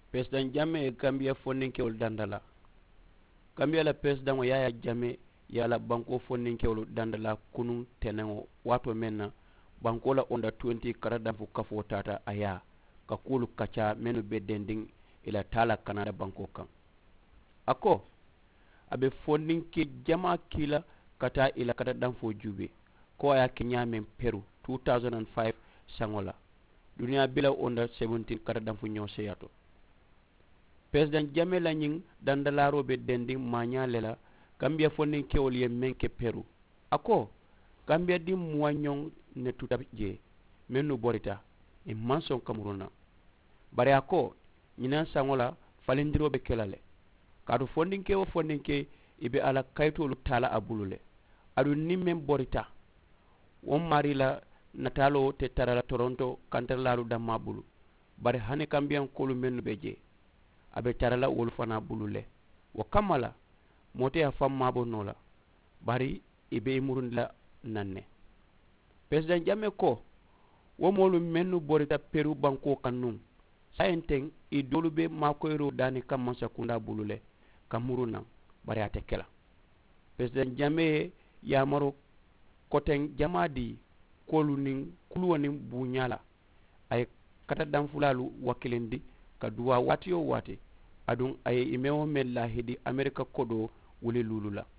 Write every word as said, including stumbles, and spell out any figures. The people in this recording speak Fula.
president Jammeh e Gambia fonninkewol dandala Gambia la president o Yaya Jammeh yala banko fonninkewol dandala kunun tenengo wato menna banko la onda twenty karada fu kafo tata aya ka kulu kacha menu bedending ila tala Canada banko kan ako abe fonninke jama kila kata ila kata danfo jube ko aya kenya men Peru two thousand five sangola dunia bila onda seventeen kata danfo nyose yato president Jammeh la nying dandalaro be dending manya lela Gambia fonninke wol ye menke Peru ako Gambia di muanyong ne tutabje menu borita e manson kamuruna bare ako nyina sangola falindiro be kelale kadu fondinke o fondinke ibe ala kaytolu tala abulule adu nimmen borita won marila natalo te tarala Toronto kantarlalu damma bulu bare hane kambiyan kolu mennu beje abe tarala wol fana bulule wa kamala mote ya famma bonola bari ibe murundla nanne president Jammeh ko wo molu mennu borita Peru banko kanum sayenteng i dolube makoyro dani kam sakunda bulule kamuruna bari ate kela president Jammeh yamaro koten jamadi kolunin kulwonin bunyala ay kata danfulalu wakilindi ka duwa watiyo wati adun ay imewo mel lahidi America kodo wuli lulula